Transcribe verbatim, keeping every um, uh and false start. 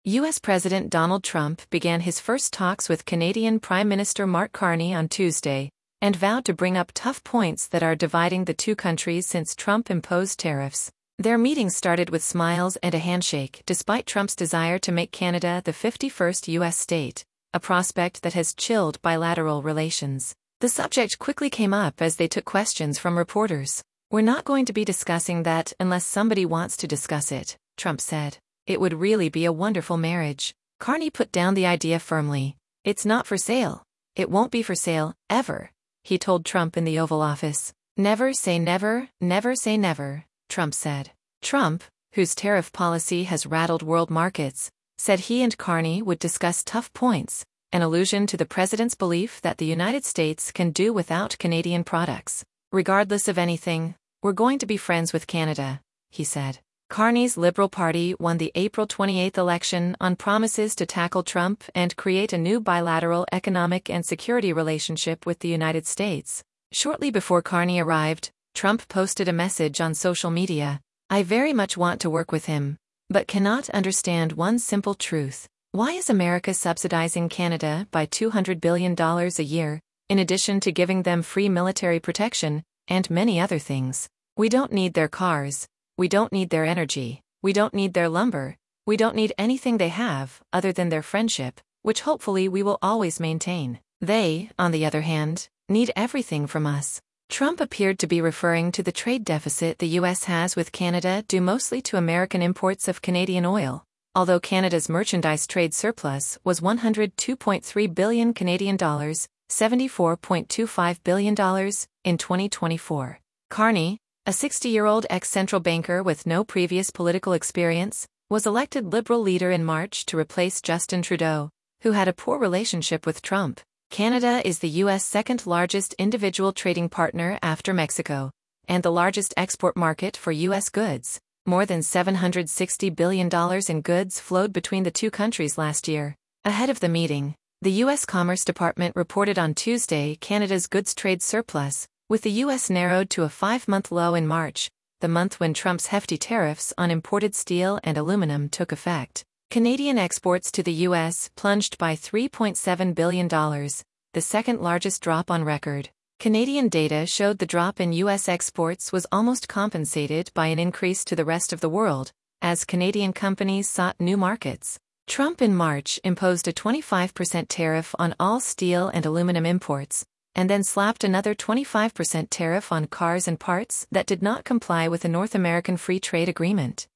U S President Donald Trump began his first talks with Canadian Prime Minister Mark Carney on Tuesday, and vowed to bring up tough points that are dividing the two countries since Trump imposed tariffs. Their meeting started with smiles and a handshake, despite Trump's desire to make Canada the fifty-first U S state, a prospect that has chilled bilateral relations. The subject quickly came up as they took questions from reporters. "We're not going to be discussing that unless somebody wants to discuss it," Trump said. "It would really be a wonderful marriage." Carney put down the idea firmly. "It's not for sale. It won't be for sale, ever," he told Trump in the Oval Office. "Never say never, never say never," Trump said. Trump, whose tariff policy has rattled world markets, said he and Carney would discuss tough points, an allusion to the president's belief that the United States can do without Canadian products. "Regardless of anything, we're going to be friends with Canada," he said. Carney's Liberal Party won the April twenty-eighth election on promises to tackle Trump and create a new bilateral economic and security relationship with the United States. Shortly before Carney arrived, Trump posted a message on social media. "I very much want to work with him, but cannot understand one simple truth. Why is America subsidizing Canada by two hundred billion dollars a year, in addition to giving them free military protection, and many other things? We don't need their cars. We don't need their energy. We don't need their lumber. We don't need anything they have, other than their friendship, which hopefully we will always maintain. They, on the other hand, need everything from us." Trump appeared to be referring to the trade deficit the U S has with Canada due mostly to American imports of Canadian oil, although Canada's merchandise trade surplus was one hundred two point three billion Canadian dollars, seventy-four point two five billion dollars, in twenty twenty-four. Carney, a sixty-year-old ex-central banker with no previous political experience, was elected Liberal leader in March to replace Justin Trudeau, who had a poor relationship with Trump. Canada is the U S second-largest individual trading partner after Mexico, and the largest export market for U S goods. More than seven hundred sixty billion dollars in goods flowed between the two countries last year. Ahead of the meeting, the U S Commerce Department reported on Tuesday Canada's goods trade surplus, with the U S narrowed to a five-month low in March, the month when Trump's hefty tariffs on imported steel and aluminum took effect. Canadian exports to the U S plunged by three point seven billion dollars, the second-largest drop on record. Canadian data showed the drop in U S exports was almost compensated by an increase to the rest of the world, as Canadian companies sought new markets. Trump in March imposed a twenty-five percent tariff on all steel and aluminum imports, and then slapped another twenty-five percent tariff on cars and parts that did not comply with the North American Free Trade Agreement.